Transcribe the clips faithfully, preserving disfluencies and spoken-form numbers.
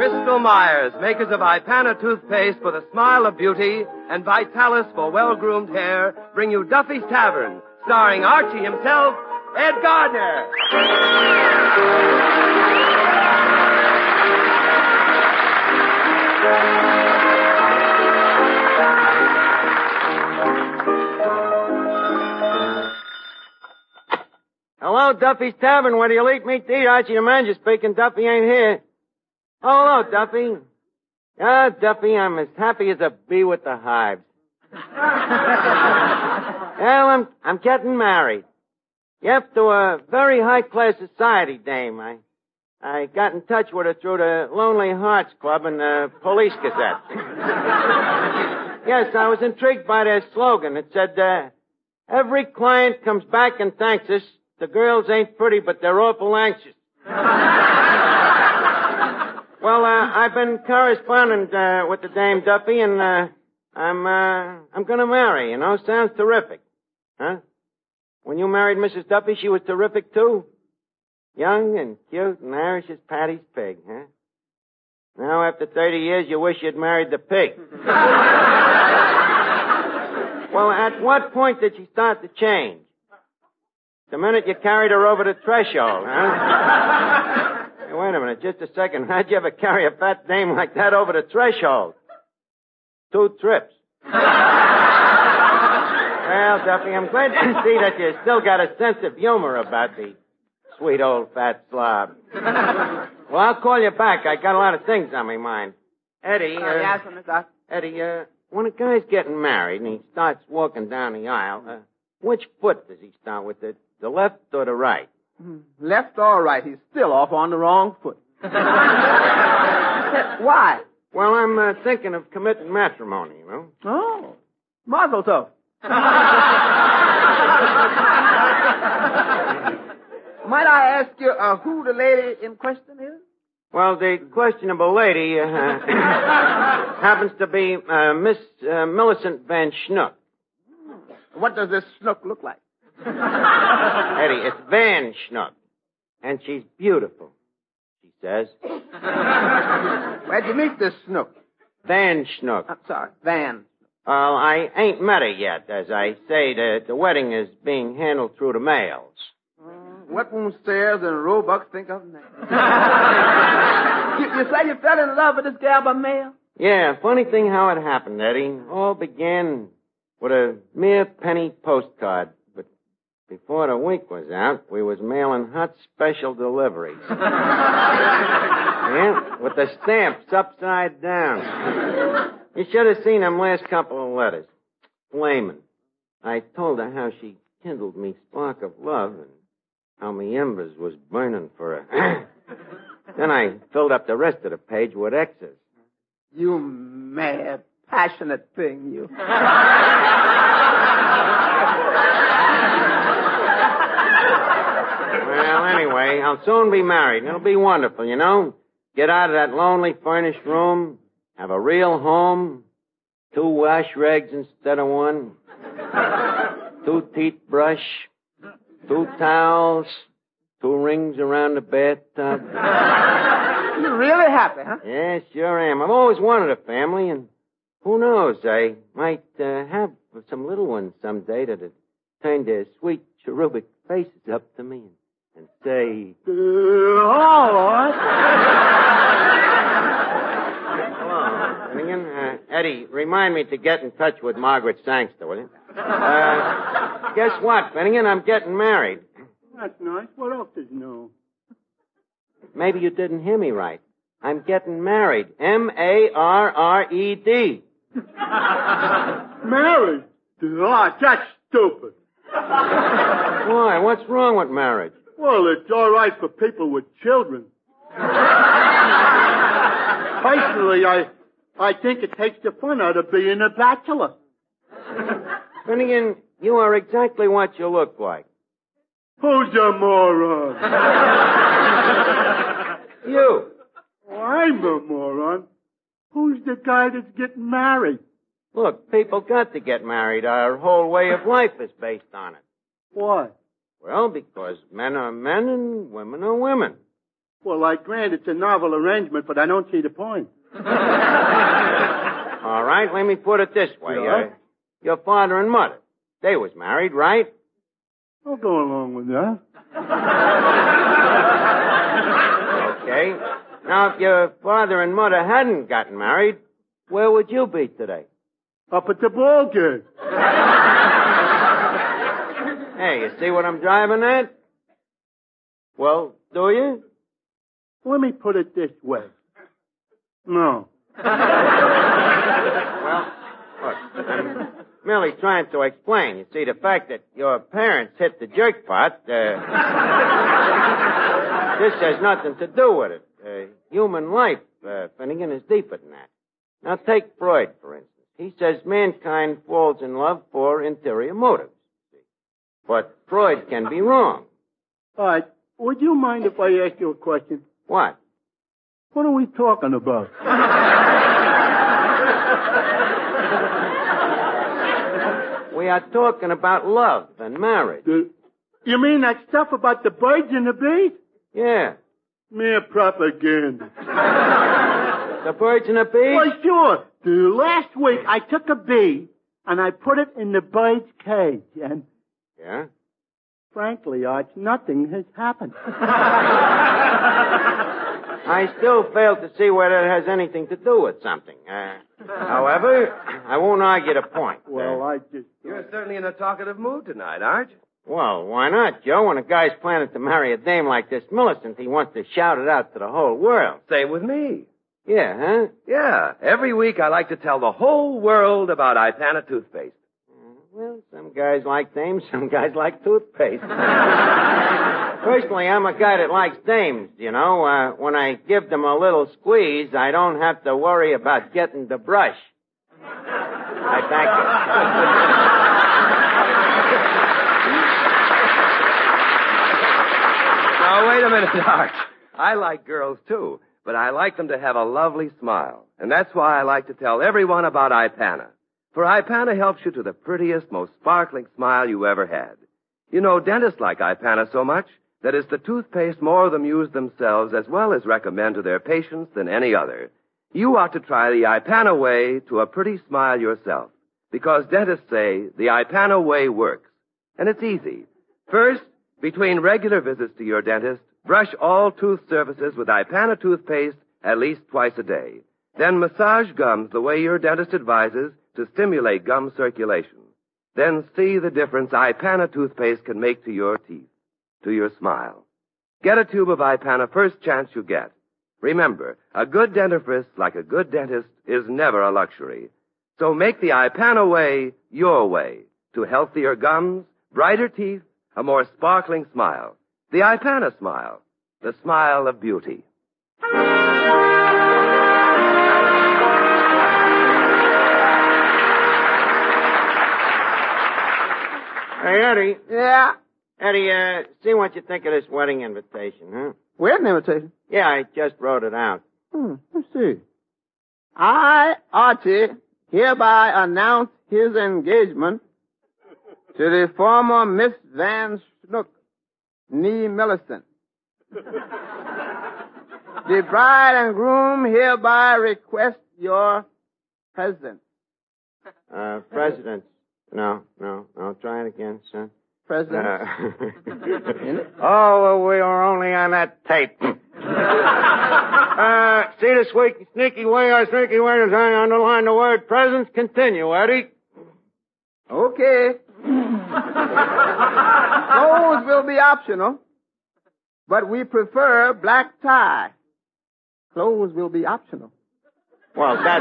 Bristol Myers, makers of Ipana toothpaste for the smile of beauty and Vitalis for well-groomed hair, bring you Duffy's Tavern, starring Archie himself, Ed Gardner. Hello, Duffy's Tavern. Where do you eat meat to eat? Archie the manager speaking. Duffy ain't here. Oh, hello, Duffy. Ah, Duffy, I'm as happy as a bee with the hives. Well, I'm I'm getting married. Yep, to a very high-class society dame. I I got in touch with her through the Lonely Hearts Club and the Police Gazette. Yes, I was intrigued by their slogan. It said, uh, every client comes back and thanks us. The girls ain't pretty, but they're awful anxious. Well, uh, I've been corresponding uh, with the dame Duffy, and uh, I'm uh, I'm going to marry. You know, sounds terrific, huh? When you married Missus Duffy, she was terrific too, young and cute and Irish as Patty's pig, huh? Now, after thirty years, you wish you'd married the pig. Well, at what point did she start to change? The minute you carried her over the threshold, huh? Hey, wait a minute, just a second. How'd you ever carry a fat dame like that over the threshold? Two trips. Well, Duffy, I'm glad to see that you still got a sense of humor about the sweet old fat slob. Well, I'll call you back. I got a lot of things on my mind. Eddie, uh, yes, Mister Doc. Eddie, uh, when a guy's getting married and he starts walking down the aisle, uh, which foot does he start with, the, the left or the right? Left or right, he's still off on the wrong foot. Why? Well, I'm uh, thinking of committing matrimony, you know. Oh, mazel tov. Might I ask you uh, who the lady in question is? Well, the questionable lady uh, happens to be uh, Miss uh, Millicent Van Schnook. What does this snook look like? Eddie, it's Van Schnook. And she's beautiful, she says. Where'd you meet this snook? Van Schnook. I'm sorry, Van. Well, I ain't met her yet. As I say, the, the wedding is being handled through the mails. Mm, what will Sayers and Roebuck think of that? you, you say you fell in love with this gal by mail? Yeah, funny thing how it happened, Eddie. All began with a mere penny postcard. But before the week was out, we was mailing hot special deliveries. Yeah, with the stamps upside down. You should have seen them last couple of letters. Flamin'. I told her how she kindled me spark of love and how me embers was burning for her. Then I filled up the rest of the page with X's. You mad, passionate thing, you. Well, anyway, I'll soon be married, and it'll be wonderful, you know? Get out of that lonely furnished room, have a real home, two wash rags instead of one, two teeth brush, two towels, two rings around the bathtub. You're really happy, huh? Yeah, sure am. I've always wanted a family, and who knows, I might uh, have some little ones someday that'd turn their sweet cherubic faces up to me and say, uh, oh, hello. And again, uh, Eddie, remind me to get in touch with Margaret Sangster, will you? Uh, guess what, Finnegan? I'm getting married. That's nice. What else did you know? Maybe you didn't hear me right. I'm getting married. M A R R E D. Married? Oh, that's stupid. Why? What's wrong with marriage? Well, it's all right for people with children. Personally, I I think it takes the fun out of being a bachelor. Finnegan, you are exactly what you look like. Who's a moron? You. Oh, I'm a moron. Who's the guy that's getting married? Look, people got to get married. Our whole way of life is based on it. Why? Well, because men are men and women are women. Well, I grant it's a novel arrangement, but I don't see the point. All right, let me put it this way. Yeah? Uh, your father and mother, they was married, right? I'll go along with that. Okay. Now, if your father and mother hadn't gotten married, where would you be today? Up at the ball game. Hey, you see what I'm driving at? Well, do you? Let me put it this way. No. Well, look, I'm merely trying to explain. You see, the fact that your parents hit the jackpot, uh, this has nothing to do with it. Uh, human life, uh, Finnegan, is deeper than that. Now, take Freud, for instance. He says mankind falls in love for interior motives. But Freud can be wrong. All right. Would you mind if I ask you a question? What? What are we talking about? We are talking about love and marriage. The, you mean that stuff about the birds and the bees? Yeah. Mere propaganda. The birds and the bees? Well, sure. The last week I took a bee and I put it in the bird's cage and... Yeah? Frankly, Arch, nothing has happened. I still fail to see where that has anything to do with something. Uh, however, I won't argue the point. Well, uh, I just... You're certainly in a talkative mood tonight, aren't you? Well, why not, Joe? When a guy's planning to marry a dame like this Millicent, he wants to shout it out to the whole world. Same with me. Yeah, huh? Yeah. Every week I like to tell the whole world about Ipana toothpaste. Well, some guys like dames, some guys like toothpaste. Personally, I'm a guy that likes dames, you know. Uh, when I give them a little squeeze, I don't have to worry about getting the brush. I thank you. Now, wait a minute, Arch. I like girls, too, but I like them to have a lovely smile. And that's why I like to tell everyone about Ipana. For Ipana helps you to the prettiest, most sparkling smile you ever had. You know, dentists like Ipana so much that it's the toothpaste more of them use themselves as well as recommend to their patients than any other. You ought to try the Ipana way to a pretty smile yourself, because dentists say the Ipana way works. And it's easy. First, between regular visits to your dentist, brush all tooth surfaces with Ipana toothpaste at least twice a day. Then massage gums the way your dentist advises to stimulate gum circulation. Then see the difference Ipana toothpaste can make to your teeth, to your smile. Get a tube of Ipana first chance you get. Remember, a good dentifrice, like a good dentist, is never a luxury. So make the Ipana way your way to healthier gums, brighter teeth, a more sparkling smile. The Ipana smile, the smile of beauty. Hey, Eddie. Yeah. Eddie, uh, see what you think of this wedding invitation, huh? Wedding invitation? Yeah, I just wrote it out. Hmm, let's see. I, Archie, hereby announce his engagement to the former Miss Van Snook, nee Millicent. The bride and groom hereby request your presence. Uh, president. No, no, no. Try it again, son. Presence. Uh, oh, well, we were only on that tape. uh, see the sneaky, sneaky way our sneaky way is trying to underline the word presence. Continue, Eddie. Okay. Clothes will be optional, but we prefer black tie. Clothes will be optional. Well, that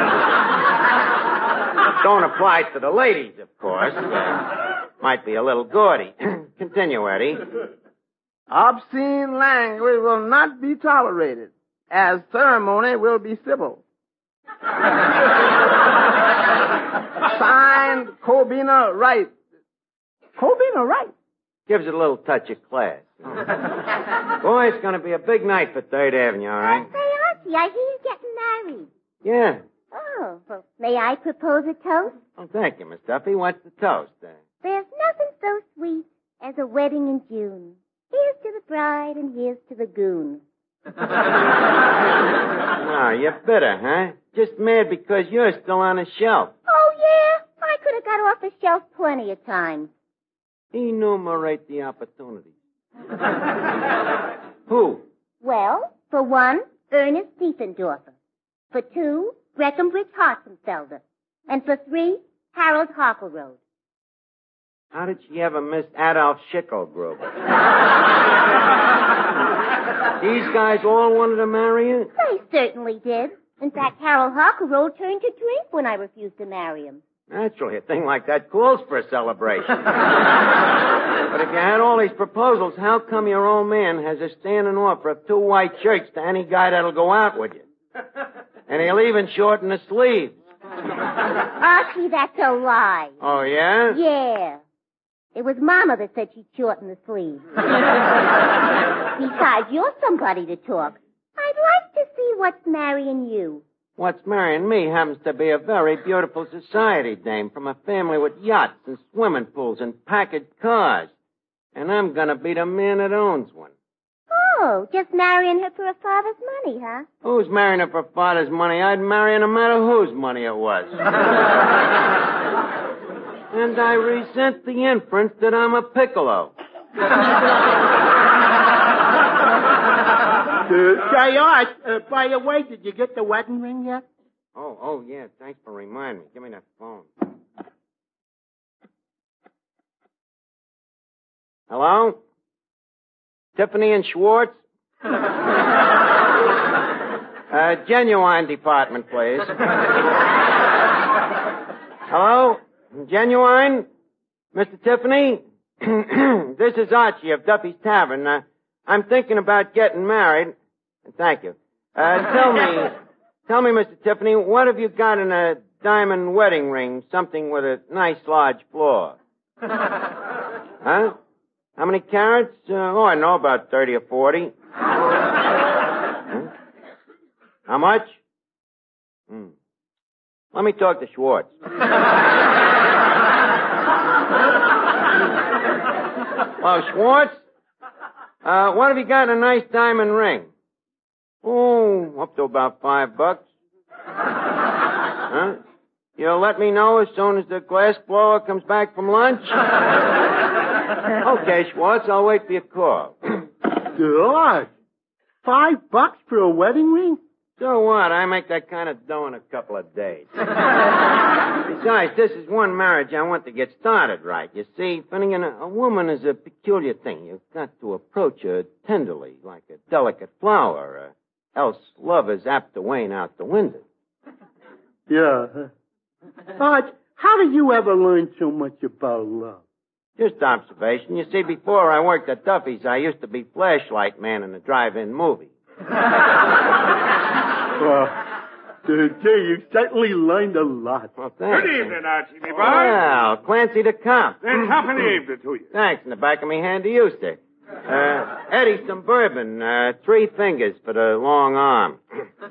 uh, don't apply to the ladies, of course. Uh, might be a little gaudy. Continue, Eddie. Obscene language will not be tolerated, as ceremony will be civil. Signed, Cobina Wright. Cobina Wright? Gives it a little touch of class. Boy, it's going to be a big night for Third Avenue, all right? Uh, say, Archie, I hear you're getting married. Yeah. Oh, well, may I propose a toast? Oh, thank you, Miss Duffy. What's the toast? Uh, There's nothing so sweet as a wedding in June. Here's to the bride and here's to the goon. No, you're bitter, huh? Just mad because you're still on the shelf. Oh, yeah? I could have got off the shelf plenty of times. Enumerate the opportunities. Who? Well, for one, Ernest Diefendorfer. For two, Breckenbridge Hartzenfelder. And for three, Harold Harkelroad. How did she ever miss Adolf Schicklgruber? These guys all wanted to marry you? They certainly did. In fact, Harold Harkelroad turned to drink when I refused to marry him. Naturally, a thing like that calls for a celebration. But if you had all these proposals, how come your old man has a standing offer of two white shirts to any guy that'll go out with you? And he'll even shorten the sleeves. Archie, that's a lie. Oh, yeah? Yeah. It was Mama that said she'd shorten the sleeves. Besides, you're somebody to talk. I'd like to see what's marrying you. What's marrying me happens to be a very beautiful society dame from a family with yachts and swimming pools and package cars. And I'm gonna be the man that owns one. Oh, just marrying her for her father's money, huh? Who's marrying her for father's money? I'd marry her no matter whose money it was. And I resent the inference that I'm a piccolo. Uh, say, Art, uh, by the way, did you get the wedding ring yet? Oh, oh, yeah, thanks for reminding me. Give me that phone. Hello? Tiffany and Schwartz? uh, Genuine department, please. Hello? Genuine? Mister Tiffany? This is Archie of Duffy's Tavern. Uh, I'm thinking about getting married. Thank you. Uh, tell me, tell me, Mister Tiffany, what have you got in a diamond wedding ring? Something with a nice large floor. Huh? How many carats? Uh, oh, I know, about thirty or forty. Huh? How much? Hmm. Let me talk to Schwartz. Well, Schwartz, uh, what have you got in a nice diamond ring? Oh, up to about five bucks. Huh? You'll let me know as soon as the glass blower comes back from lunch? Okay, Schwartz, I'll wait for your call. George, five bucks for a wedding ring? So what? I make that kind of dough in a couple of days. Besides, this is one marriage I want to get started right. You see, Finnegan, a, a woman is a peculiar thing. You've got to approach her tenderly, like a delicate flower, uh, else love is apt to wane out the window. Yeah. George, how did you ever learn so much about love? Just observation. You see, before I worked at Duffy's, I used to be flashlight man in a drive-in movie. Well, today you certainly learned a lot. Well, thanks. Good evening, Archie, me boy. Well, Clancy the Cop. Then company evening to you. Thanks. In the back of me hand to you, sir. Uh, Eddie, some bourbon. Uh, three fingers for the long arm.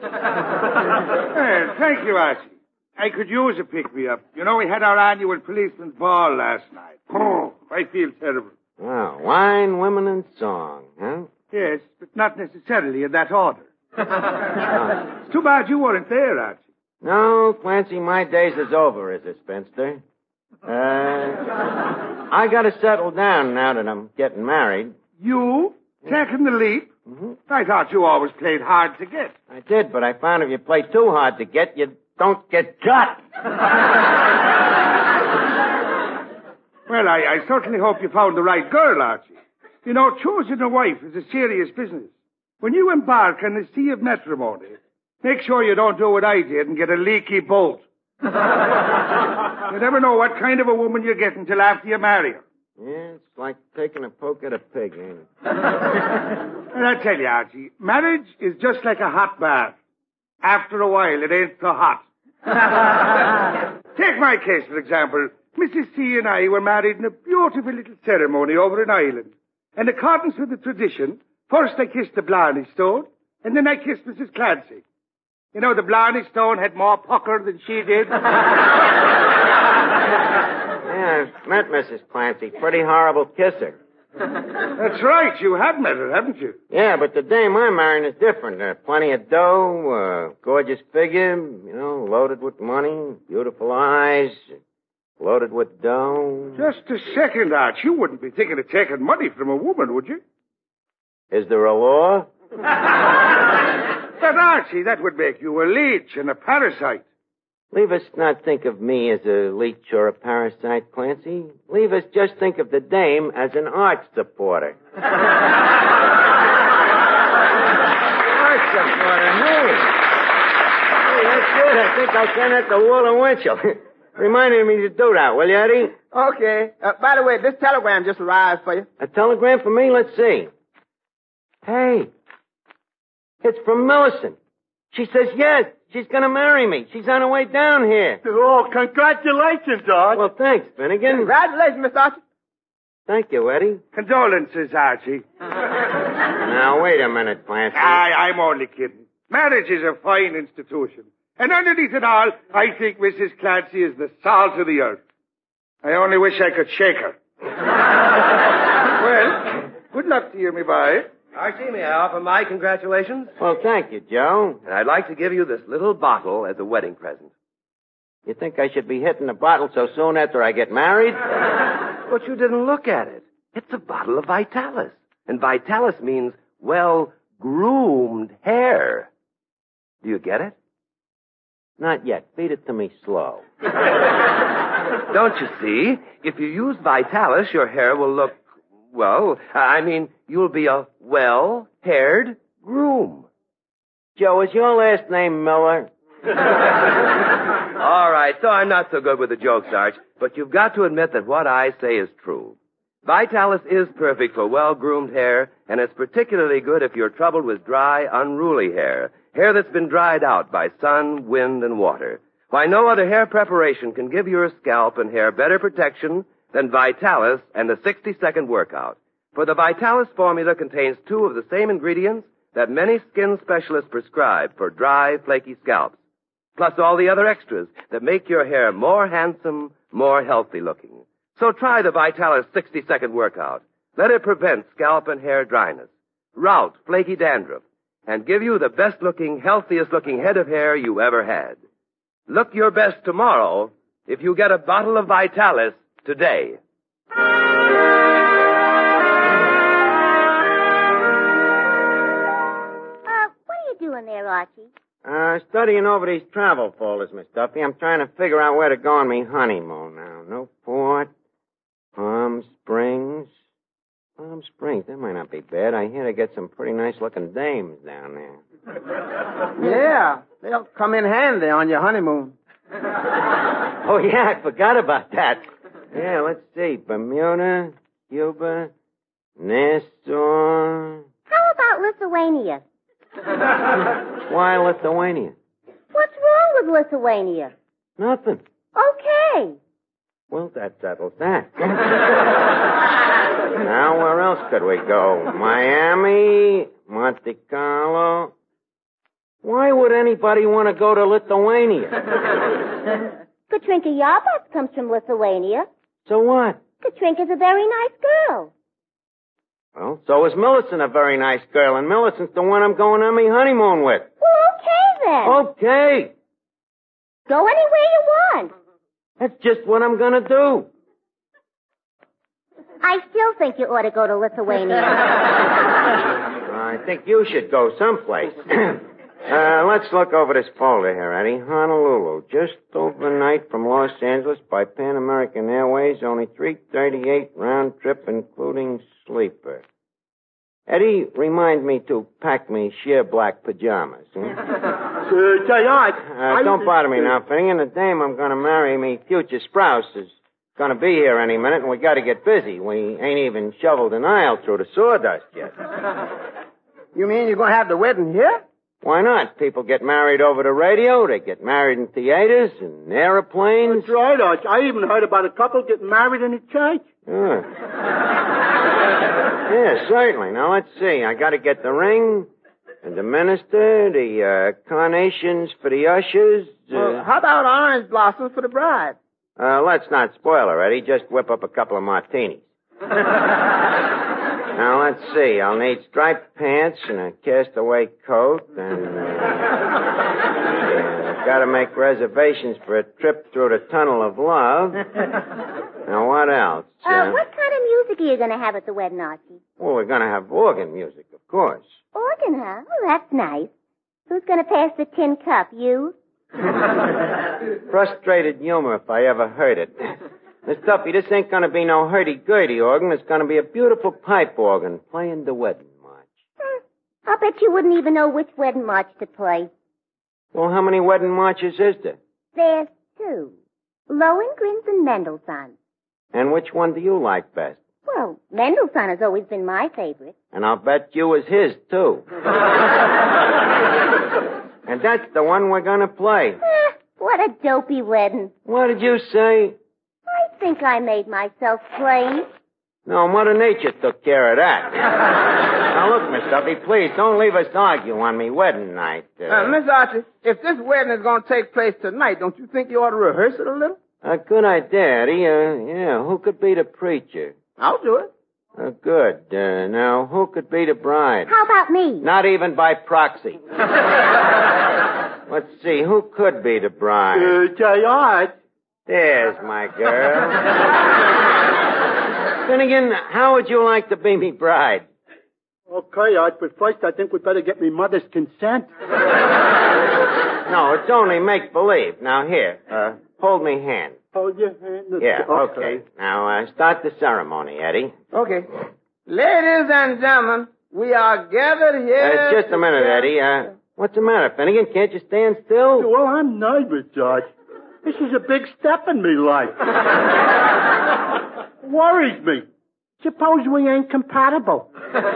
Well, thank you, Archie. I could use a pick-me-up. You know, we had our annual policeman's ball last night. Oh, I feel terrible. Well, wine, women, and song, huh? Yes, but not necessarily in that order. It's too bad you weren't there, Archie. No, Clancy, my days is over as a spinster. Uh, I gotta settle down now that I'm getting married. You? Taking the leap? Mm-hmm. I thought you always played hard to get. I did, but I found if you play too hard to get, you don't get got. Well, I, I certainly hope you found the right girl, Archie. You know, choosing a wife is a serious business. When you embark on the sea of matrimony, make sure you don't do what I did and get a leaky bolt. You never know what kind of a woman you get until after you marry her. Yeah, it's like taking a poke at a pig, ain't it? And I tell you, Archie, marriage is just like a hot bath. After a while, it ain't so hot. Take my case, for example. Missus C and I were married in a beautiful little ceremony over in Ireland. In accordance with the tradition, first I kissed the Blarney Stone, and then I kissed Missus Clancy. You know, the Blarney Stone had more pucker than she did. Yeah, I've met Missus Clancy. Pretty horrible kisser. That's right. You have met her, haven't you? Yeah, but the dame I'm marrying is different. Uh, plenty of dough, uh, gorgeous figure, you know, loaded with money, beautiful eyes, loaded with dough. Just a second, Arch. You wouldn't be thinking of taking money from a woman, would you? Is there a law? But, Archie, that would make you a leech and a parasite. Leave us not think of me as a leech or a parasite, Clancy. Leave us just think of the dame as an art supporter. Art supporter, hey. Hey, that's good. I think I'll send that to Walter Winchell. Reminded me to do that, will you, Eddie? Okay. Uh, by the way, this telegram just arrived for you. A telegram for me? Let's see. Hey, it's from Millicent. She says yes. She's going to marry me. She's on her way down here. Oh, congratulations, Arch. Well, thanks, Finnegan. Congratulations, Mister Archie. Thank you, Eddie. Condolences, Archie. Now, wait a minute, Clancy. I, I'm only kidding. Marriage is a fine institution. And underneath it all, I think Missus Clancy is the salt of the earth. I only wish I could shake her. Well, good luck to you, me boy. Archie, may I offer my congratulations? Well, thank you, Joe. And I'd like to give you this little bottle as a wedding present. You think I should be hitting the bottle so soon after I get married? But you didn't look at it. It's a bottle of Vitalis. And Vitalis means well-groomed hair. Do you get it? Not yet. Feed it to me slow. Don't you see? If you use Vitalis, your hair will look, well, I mean, you'll be a well-haired groom. Joe, is your last name Miller? All right, so I'm not so good with the jokes, Arch, but you've got to admit that what I say is true. Vitalis is perfect for well-groomed hair, and it's particularly good if you're troubled with dry, unruly hair, hair that's been dried out by sun, wind, and water. Why, no other hair preparation can give your scalp and hair better protection than Vitalis and the sixty-second workout. For the Vitalis formula contains two of the same ingredients that many skin specialists prescribe for dry, flaky scalps, plus all the other extras that make your hair more handsome, more healthy looking. So try the Vitalis sixty-second workout. Let it prevent scalp and hair dryness, rout flaky dandruff, and give you the best-looking, healthiest-looking head of hair you ever had. Look your best tomorrow if you get a bottle of Vitalis today. Uh, what are you doing there, Archie? Uh, studying over these travel folders, Miss Duffy. I'm trying to figure out where to go on me honeymoon now. Newport, Palm Springs. Palm Springs, that might not be bad. I hear they get some pretty nice-looking dames down there. Yeah, they'll come in handy on your honeymoon. Oh, yeah, I forgot about that. Yeah, let's see. Bermuda, Cuba, Nassau. How about Lithuania? Why Lithuania? What's wrong with Lithuania? Nothing. Okay. Well, that settles that. Now, where else could we go? Miami, Monte Carlo. Why would anybody want to go to Lithuania? Katrinka Yarbats comes from Lithuania. So what? Katrinka's a very nice girl. Well, so is Millicent a very nice girl, and Millicent's the one I'm going on my honeymoon with. Well, okay then. Okay. Go anywhere you want. That's just what I'm going to do. I still think you ought to go to Lithuania. I think you should go someplace. uh, let's look over this folder here, Eddie. Honolulu, just overnight from Los Angeles by Pan American Airways, only three thirty-eight round trip, including sleeper. Eddie, remind me to pack me sheer black pajamas. Hmm? Uh, say, Arch. Uh, don't bother me now, Finnegan. The dame I'm going to marry, me future spouse, is going to be here any minute, and we got to get busy. We ain't even shoveled an aisle through the sawdust yet. You mean you're going to have the wedding here? Why not? People get married over the radio. They get married in theaters and airplanes. That's right, Arch. I even heard about a couple getting married in a church. Yeah. Yeah, certainly. Now, let's see. I got to get the ring, and the minister, the uh, carnations for the ushers. Uh, Well, how about orange blossoms for the bride? uh, let's not spoil her, Eddie. Just whip up a couple of martinis. Now, let's see. I'll need striped pants and a castaway coat, and uh, yeah, I've got to make reservations for a trip through the Tunnel of Love. Now, what else? Uh, Uh, what kind of music are you going to have at the wedding, Archie? well, we're going to have organ music, of course. Organ, huh? Oh, that's nice. Who's going to pass the tin cup, you? Frustrated humor if I ever heard it. Miss Duffy, this ain't going to be no hurdy-gurdy organ. It's going to be a beautiful pipe organ playing the wedding march. Hmm. I'll bet you wouldn't even know which wedding march to play. Well, how many wedding marches is there? There's two. Lohengrin's and Mendelssohn's. And which one do you like best? Well, Mendelssohn has always been my favorite. And I'll bet you was his, too. And that's the one we're going to play. Eh, what a dopey wedding. What did you say? I think I made myself plain. No, Mother Nature took care of that. Now, look, Miss Duffy, please, don't leave us argue on me wedding night. Uh, Uh, Miss Archie, if this wedding is going to take place tonight, don't you think you ought to rehearse it a little? a good idea, Eddie. Uh, yeah, who could be the preacher? I'll do it. Uh, good. Uh, now, who could be the bride? How about me? Not even by proxy. Let's see, who could be the bride? Uh, J. Art. There's my girl. Finnegan, how would you like to be me bride? Okay, Art, but first I think we'd better get me mother's consent. No, it's only make-believe. Now, here, uh, hold me hand. Hold your hand. Yeah, okay. Now, uh, start the ceremony, Eddie. Okay. Ladies and gentlemen, we are gathered here... Uh, just a minute, Eddie. Uh, what's the matter, Finnegan? Can't you stand still? Well, I'm nervous, George. This is a big step in me life. Worries me. Suppose we ain't compatible.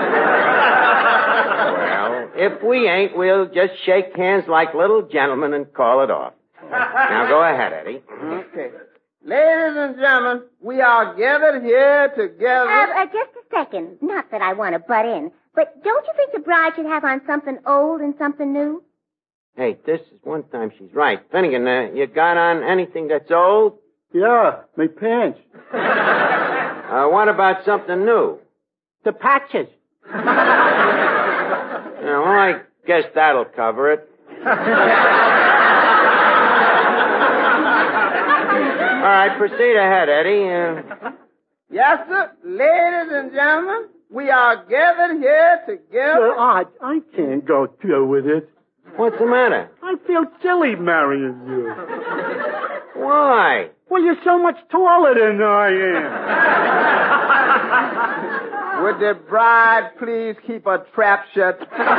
Well, if we ain't, we'll just shake hands like little gentlemen and call it off. Now, go ahead, Eddie. Okay. Ladies and gentlemen, we are gathered here together... Uh, uh, just a second. Not that I want to butt in, but don't you think the bride should have on something old and something new? Hey, this is one time she's right. Finnegan, uh, you got on anything that's old? Yeah, my pants. Uh, what about something new? The patches. Yeah, well, I guess that'll cover it. All right, proceed ahead, Eddie. Uh... Yes, sir. Ladies and gentlemen, we are gathered here together... Well, Art, I can't go through with it. What's the matter? I feel silly marrying you. Why? Well, you're so much taller than I am. Would the bride please keep her trap shut?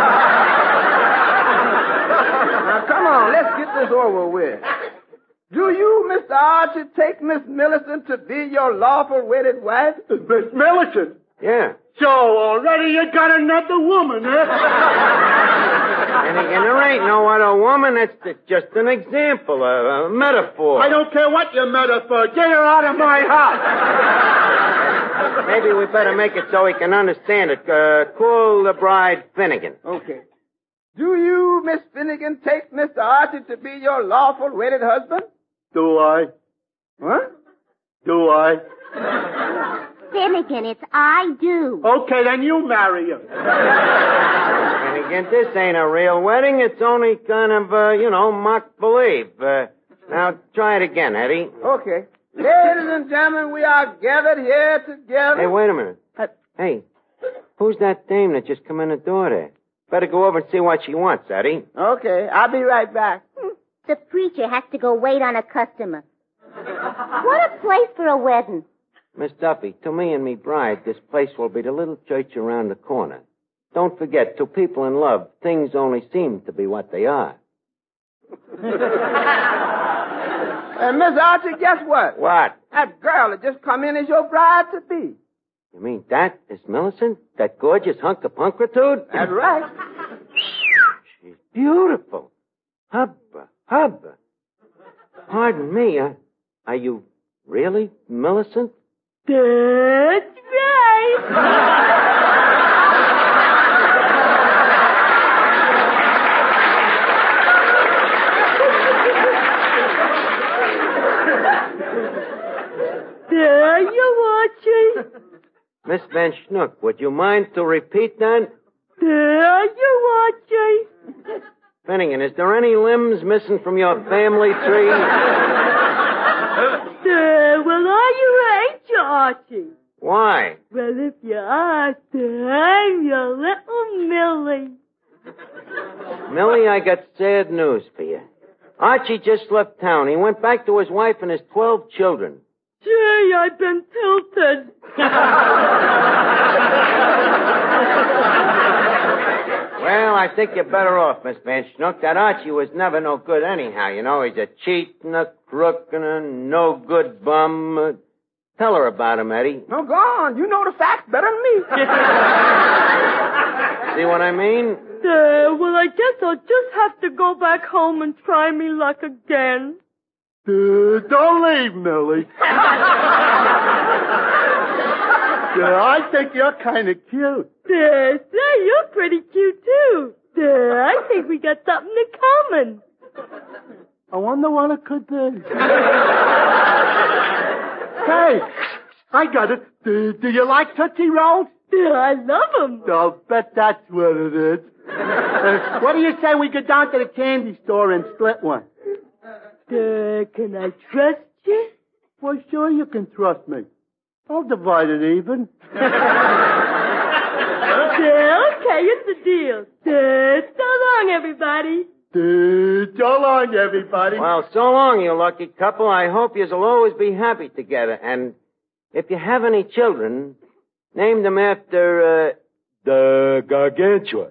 Now, come on, let's get this over with. Do you, Mister Archie, take Miss Millicent to be your lawful wedded wife? Miss Millicent? Yeah. So already you got another woman, huh? And again, there ain't no other woman. It's just an example, a, a metaphor. I don't care what your metaphor. Get her out of my house. Maybe we better make it so he can understand it. Uh, call the bride Finnegan. Okay. Do you, Miss Finnegan, take Mister Archie to be your lawful wedded husband? Do I? What? Do I? Finnegan, it's I do. Okay, then you marry him. And again, this ain't a real wedding. It's only kind of, uh, you know, mock believe. Uh, now, try it again, Eddie. Okay. Ladies and gentlemen, we are gathered here together... Hey, wait a minute. Hey, who's that dame that just come in the door there? Better go over and see what she wants, Eddie. Okay, I'll be right back. The preacher has to go wait on a customer. What a place for a wedding. Miss Duffy, to me and me bride, this place will be the little church around the corner. Don't forget, to people in love, things only seem to be what they are. And Miss Archie, guess what? What? That girl that just come in is your bride to be. You mean that is Millicent? That gorgeous hunk of punkritude? That's right. She's beautiful. Hubba, hubba. Pardon me, uh, are you really Millicent? That's right. There you are, Chief. Miss Van Schnook, would you mind to repeat that? There you are, Jay. Finnegan, is there any limbs missing from your family tree? There, well, are you, ain't you, Archie? Why? Well, if you are, I'm your little Millie. Millie, I got sad news for you. Archie just left town. He went back to his wife and his twelve children. Gee, I've been tilted. Well, I think you're better off, Miss Van Schnook. That Archie was never no good anyhow, you know. He's a cheat and a crook and a no-good bum. Uh, tell her about him, Eddie. No, go on. You know the facts better than me. See what I mean? Uh, well, I guess I'll just have to go back home and try me luck again. Uh, don't leave, Millie. Yeah, I think you're kind of cute. Uh, say, you're pretty cute, too. Uh, I think we got something in common. I wonder what it could be. Hey, I got it. Do, do you like Tootsie Rolls? Uh, I love them. I'll bet that's what it is. Uh, what do you say we go down to the candy store and split one? Uh, can I trust you? Well, sure you can trust me. I'll divide it even. Uh, okay, it's a deal. Uh, so long, everybody. Uh, so long, everybody. Well, so long, you lucky couple. I hope you'll always be happy together. And if you have any children, name them after, uh, the Gargantua.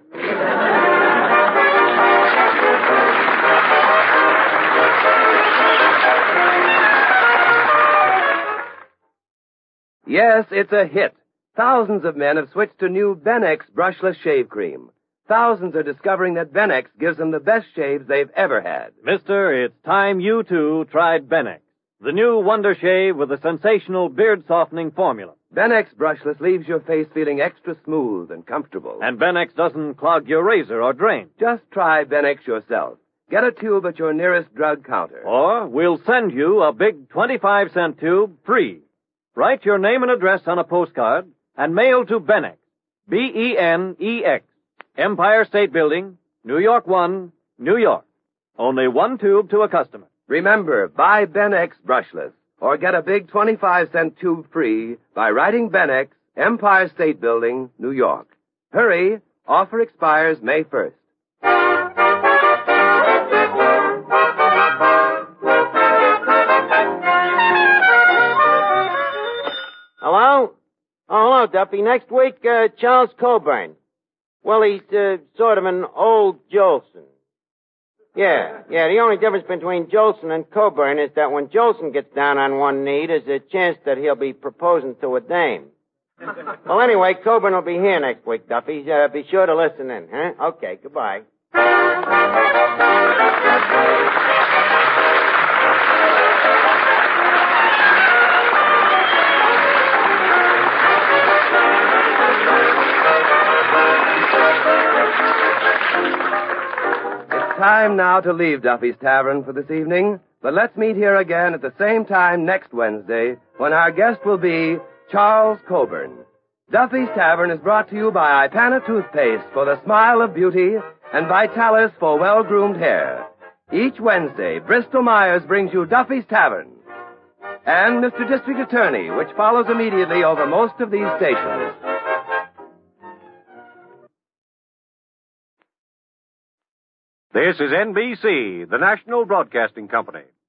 Yes, it's a hit. Thousands of men have switched to new Benex brushless shave cream. Thousands are discovering that Benex gives them the best shaves they've ever had. Mister, it's time you, too, tried Benex, the new wonder shave with a sensational beard-softening formula. Benex brushless leaves your face feeling extra smooth and comfortable. And Benex doesn't clog your razor or drain. Just try Benex yourself. Get a tube at your nearest drug counter. Or we'll send you a big twenty-five cent tube free. Write your name and address on a postcard and mail to Benex, B E N E X, Empire State Building, New York one, New York. Only one tube to a customer. Remember, buy Benex brushless or get a big twenty-five cent tube free by writing Benex, Empire State Building, New York. Hurry, offer expires May first. Hello? Oh, hello, Duffy. Next week, uh, Charles Coburn. Well, he's uh, sort of an old Jolson. Yeah, yeah, the only difference between Jolson and Coburn is that when Jolson gets down on one knee, there's a chance that he'll be proposing to a dame. Well, anyway, Coburn will be here next week, Duffy. Uh, be sure to listen in, huh? Okay, goodbye. Time now to leave Duffy's Tavern for this evening, but let's meet here again at the same time next Wednesday when our guest will be Charles Coburn. Duffy's Tavern is brought to you by Ipana Toothpaste for the smile of beauty and Vitalis for well-groomed hair. Each Wednesday, Bristol Myers brings you Duffy's Tavern and Mister District Attorney, which follows immediately over most of these stations. This is N B C, the national broadcasting company.